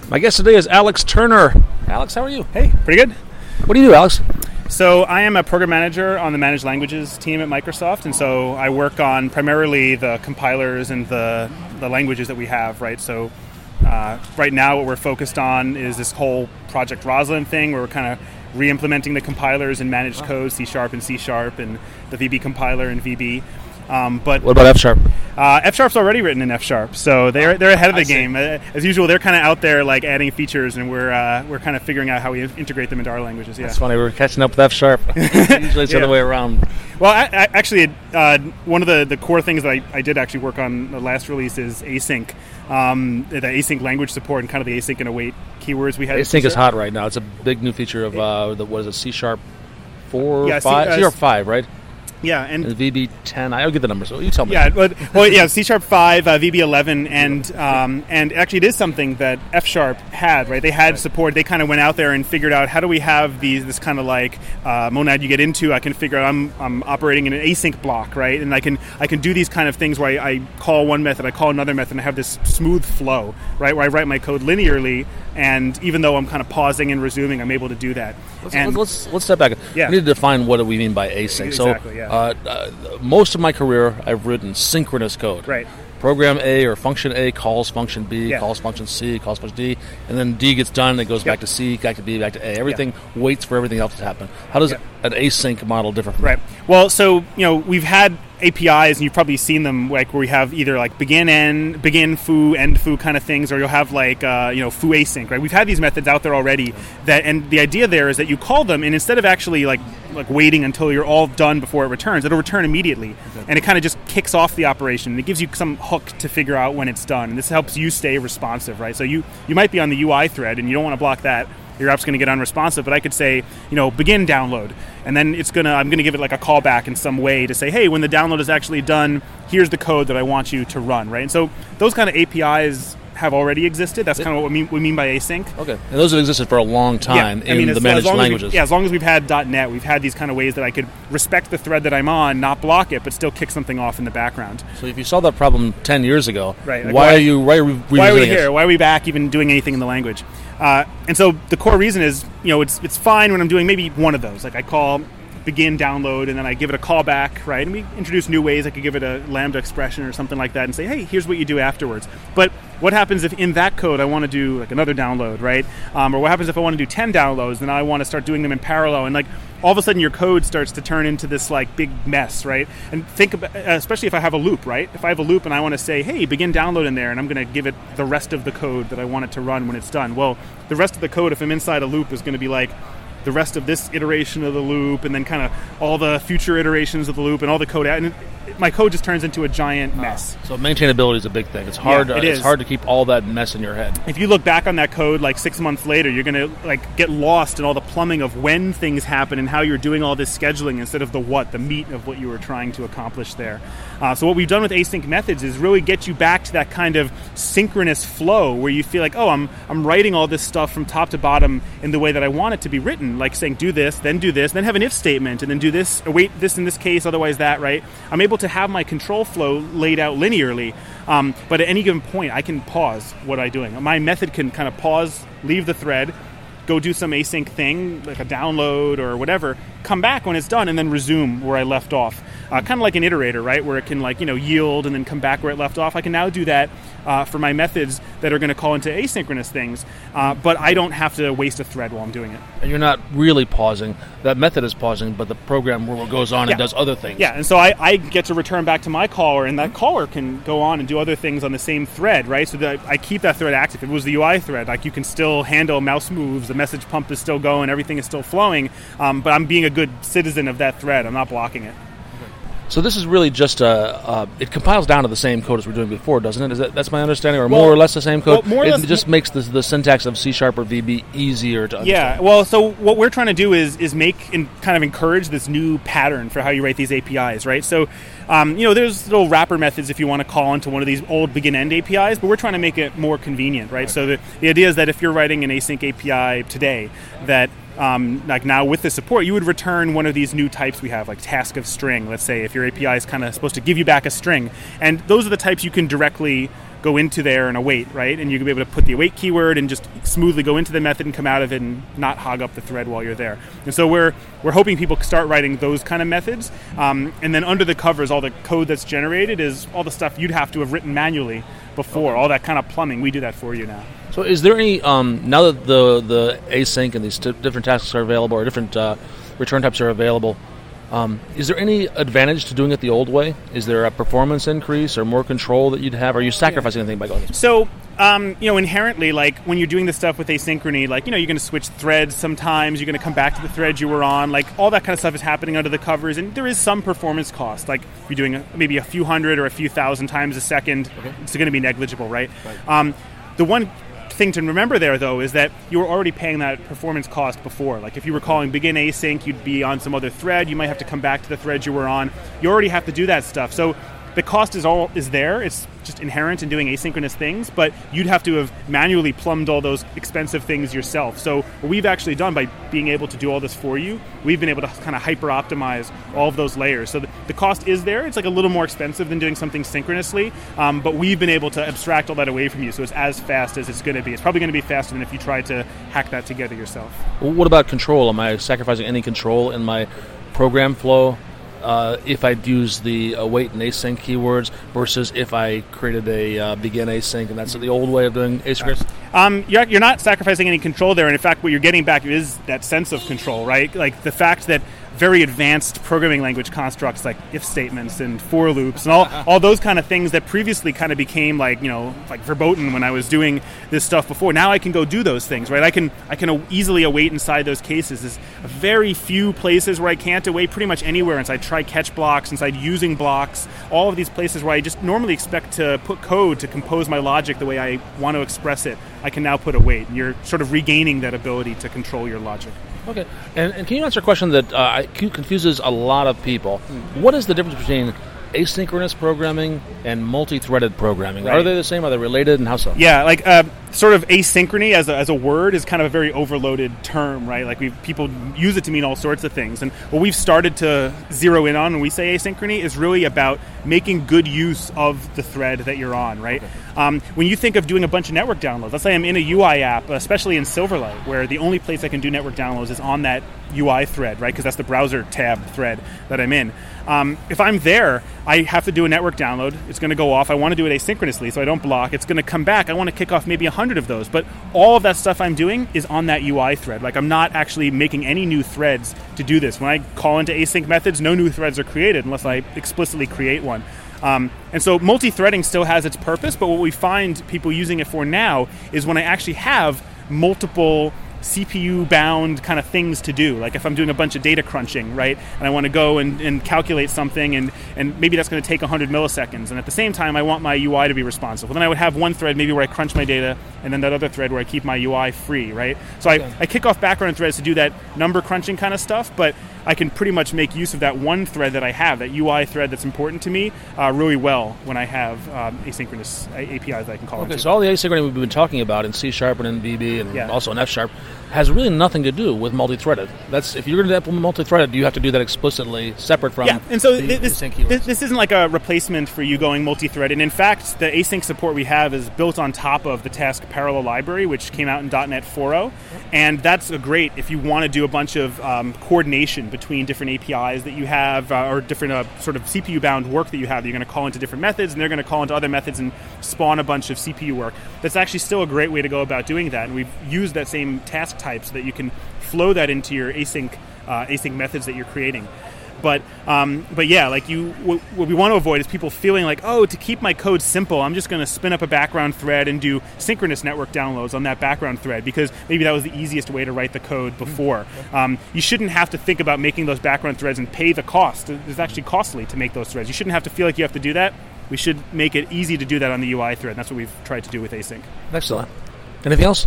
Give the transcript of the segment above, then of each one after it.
My guest today is Alex Turner. Alex, how are you? Hey, pretty good. What do you do, Alex? So I am a program manager on the Managed Languages team at Microsoft, and so I work on primarily the compilers and the languages that we have, right? So right now what we're focused on is this whole Project Rosalind thing where we're kind of re-implementing the compilers in managed code, C# and C# and the VB compiler and VB. But what about F#? F#'s already written in F#, so they're ahead of the game. As usual, they're kind of out there like adding features, and we're kind of figuring out how we integrate them into our languages. Yeah, that's funny. We're catching up with F#. Usually it's the other way around. Well, actually, one of the core things that I did actually work on the last release is async, the async language support and kind of the async and await keywords we had. Async is hot right now. It's a big new feature of what is it, C# 4, 5, C# 5, right? Yeah, and VB10. I'll get the numbers. So you tell me. Yeah, C# 5, VB11, and actually it is something that F# had. Right, they had support. They kind of went out there and figured out how do we have this kind of like monad you get into. I can figure out I'm operating in an async block, right, and I can do these kind of things where I call one method, I call another method, and I have this smooth flow, right, where I write my code linearly, and even though I'm kind of pausing and resuming, I'm able to do that. Let's step back. Yeah. We need to define what do we mean by async. Exactly, so. Most of my career, I've written synchronous code. Right. Program A or function A calls function B, yeah. calls function C, calls function D, and then D gets done, and it goes back to C, back to B, back to A. Everything waits for everything else to happen. How does an async model differ from that? Well, so we've had APIs, and you've probably seen them, like where we have either like begin foo, end foo kind of things, or you'll have like foo async, right? We've had these methods out there already. And the idea there is that you call them, and instead of actually like waiting until you're all done before it returns, it'll return immediately, and it kind of just kicks off the operation. It gives you some hook to figure out when it's done, and this helps you stay responsive, right? So you might be on the UI thread, and you don't want to block that. Your app's going to get unresponsive, but I could say, begin download, and then I'm going to give it like a callback in some way to say, hey, when the download is actually done, here's the code that I want you to run, right? And so those kind of APIs have already existed. That's kind of what we mean by async. Okay, and those have existed for a long time in the managed languages. As long as we've had .NET, we've had these kind of ways that I could respect the thread that I'm on, not block it, but still kick something off in the background. So if you saw that problem 10 years ago, right, like why are we here? it? Why are we back even doing anything in the language? And so the core reason is, it's fine when I'm doing maybe one of those. Like I call begin download, and then I give it a callback, right? And we introduce new ways. I could give it a Lambda expression or something like that and say, hey, here's what you do afterwards. But what happens if in that code I want to do like another download, right? Or what happens if I want to do 10 downloads, then I want to start doing them in parallel, and like all of a sudden your code starts to turn into this like big mess, right? And think about, especially if I have a loop, right? If I have a loop and I want to say, hey, begin download in there, and I'm going to give it the rest of the code that I want it to run when it's done. Well, the rest of the code, if I'm inside a loop, is going to be like the rest of this iteration of the loop, and then kind of all the future iterations of the loop, and all the code out, and my code just turns into a giant mess. So maintainability is a big thing. It's hard. It's hard to keep all that mess in your head. If you look back on that code like 6 months later, you're going to like get lost in all the plumbing of when things happen and how you're doing all this scheduling instead of the meat of what you were trying to accomplish there. So what we've done with async methods is really get you back to that kind of synchronous flow where you feel like, oh, I'm writing all this stuff from top to bottom in the way that I want it to be written, like saying do this, then have an if statement, and then do this, await this in this case, otherwise that, right? I'm able to have my control flow laid out linearly, but at any given point, I can pause what I'm doing. My method can kind of pause, leave the thread, go do some async thing, like a download or whatever, come back when it's done, and then resume where I left off. Kind of like an iterator, right, where it can yield and then come back where it left off. I can now do that for my methods that are going to call into asynchronous things, but I don't have to waste a thread while I'm doing it. And you're not really pausing. That method is pausing, but the program goes on and does other things. Yeah, and so I get to return back to my caller, and that caller can go on and do other things on the same thread, right? So that I keep that thread active. If it was the UI thread, like you can still handle mouse moves, the message pump is still going, everything is still flowing, but I'm being a good citizen of that thread. I'm not blocking it. So this is really just it compiles down to the same code as we were doing before, doesn't it? That's my understanding, or more or less the same code? It just makes the syntax of C# or VB easier to understand. Yeah, well, so what we're trying to do is make and kind of encourage this new pattern for how you write these APIs, right? So, there's little wrapper methods if you want to call into one of these old begin-end APIs, but we're trying to make it more convenient, right? So the idea is that if you're writing an async API today, that like now with the support, you would return one of these new types we have, like task of string, let's say, if your API is kind of supposed to give you back a string. And those are the types you can directly go into there and await, right? And you can be able to put the await keyword and just smoothly go into the method and come out of it and not hog up the thread while you're there. And so we're hoping people start writing those kind of methods. And then under the covers, all the code that's generated is all the stuff you'd have to have written manually before, all that kind of plumbing. We do that for you now. So is there any, now that the async and these different tasks are available, or different return types are available, is there any advantage to doing it the old way? Is there a performance increase or more control that you'd have? Are you sacrificing anything by going this way? So, inherently, like when you're doing this stuff with asynchrony, like, you're going to switch threads sometimes, you're going to come back to the thread you were on, like all that kind of stuff is happening under the covers, and there is some performance cost. Like if you're doing maybe a few hundred or a few thousand times a second, it's going to be negligible, right? The one thing to remember there, though, is that you were already paying that performance cost before. Like if you were calling begin async, you'd be on some other thread. You might have to come back to the thread you were on. You already have to do that stuff. So the cost is there. It's just inherent in doing asynchronous things, but you'd have to have manually plumbed all those expensive things yourself. So what we've actually done by being able to do all this for you, we've been able to kind of hyper-optimize all of those layers. So the cost is there. It's like a little more expensive than doing something synchronously, but we've been able to abstract all that away from you, so it's as fast as it's going to be. It's probably going to be faster than if you tried to hack that together yourself. Well, what about control? Am I sacrificing any control in my program flow if I use the await and async keywords versus if I created a begin async, and that's the old way of doing asynchronous? You're not sacrificing any control there, and in fact what you're getting back is that sense of control, right? Like the fact that very advanced programming language constructs like if statements and for loops and all those kind of things that previously kind of became like verboten when I was doing this stuff before. Now I can go do those things, right? I can easily await inside those cases. There's very few places where I can't await, pretty much anywhere inside try catch blocks, inside using blocks, all of these places where I just normally expect to put code to compose my logic the way I want to express it. I can now put await, and you're sort of regaining that ability to control your logic. Okay, and can you answer a question that confuses a lot of people? What is the difference between asynchronous programming and multi-threaded programming? Right. Are they the same? Are they related, and how so? Yeah, like sort of asynchrony as a word is kind of a very overloaded term, right? Like people use it to mean all sorts of things. And what we've started to zero in on when we say asynchrony is really about making good use of the thread that you're on, right? Okay. When you think of doing a bunch of network downloads, let's say I'm in a UI app, especially in Silverlight, where the only place I can do network downloads is on that UI thread, right? Because that's the browser tab thread that I'm in. If I'm there, I have to do a network download. It's going to go off. I want to do it asynchronously, so I don't block. It's going to come back. I want to kick off maybe 100 of those. But all of that stuff I'm doing is on that UI thread. Like I'm not actually making any new threads to do this. When I call into async methods, no new threads are created unless I explicitly create one. And so multi-threading still has its purpose, but what we find people using it for now is when I actually have multiple CPU-bound kind of things to do. Like if I'm doing a bunch of data crunching, right, and I want to go and calculate something, and maybe that's going to take 100 milliseconds, and at the same time I want my UI to be responsive. Well, then I would have one thread maybe where I crunch my data, and then that other thread where I keep my UI free, right? So I kick off background threads to do that number crunching kind of stuff, but I can pretty much make use of that one thread that I have, that UI thread that's important to me, really well when I have asynchronous APIs that I can call into. Okay, so all the asynchrony we've been talking about in C# and in VB and also in F# has really nothing to do with multi-threaded. That's if you're going to implement multi-threaded, you have to do that explicitly separate from and so the async keywords. This isn't like a replacement for you going multi-threaded. And in fact, the async support we have is built on top of the Task Parallel library, which came out in .NET 4.0. And that's great if you want to do a bunch of coordination between different APIs that you have or different sort of CPU-bound work that you have. You're going to call into different methods, and they're going to call into other methods and spawn a bunch of CPU work. That's actually still a great way to go about doing that. And we've used that same task type so that you can flow that into your async methods that you're creating. But yeah, like what we want to avoid is people feeling like, to keep my code simple, I'm just going to spin up a background thread and do synchronous network downloads on that background thread because maybe that was the easiest way to write the code before. You shouldn't have to think about making those background threads and pay the cost. It's actually costly to make those threads. You shouldn't have to feel like you have to do that. We should make it easy to do that on the UI thread. That's what we've tried to do with async. Excellent. Anything else?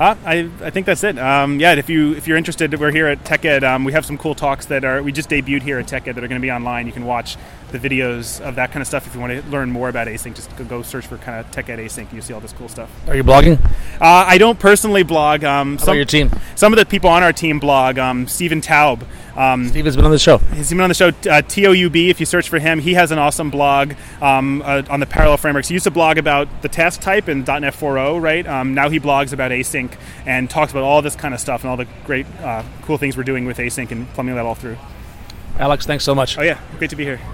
I think that's it. If you're interested, we're here at TechEd. We have some cool talks that we just debuted here at TechEd that are going to be online. You can watch the videos of that kind of stuff. If you want to learn more about async, just go search for kind of Tech Ed Async, and you see all this cool stuff. Are you blogging? I don't personally blog. How about your team? Some of the people on our team blog. Stephen Taub. Steven's been on the show. He's been on the show. TOUB, if you search for him, he has an awesome blog on the parallel frameworks. He used to blog about the task type in .NET 4.0, right? Now he blogs about async and talks about all this kind of stuff and all the great cool things we're doing with async and plumbing that all through. Alex, thanks so much. Oh yeah, great to be here.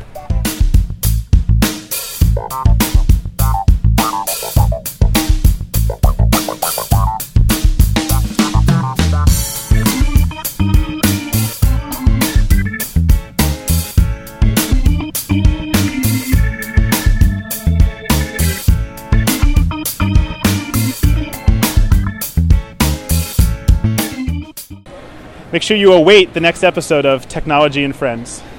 Make sure you await the next episode of Technology and Friends.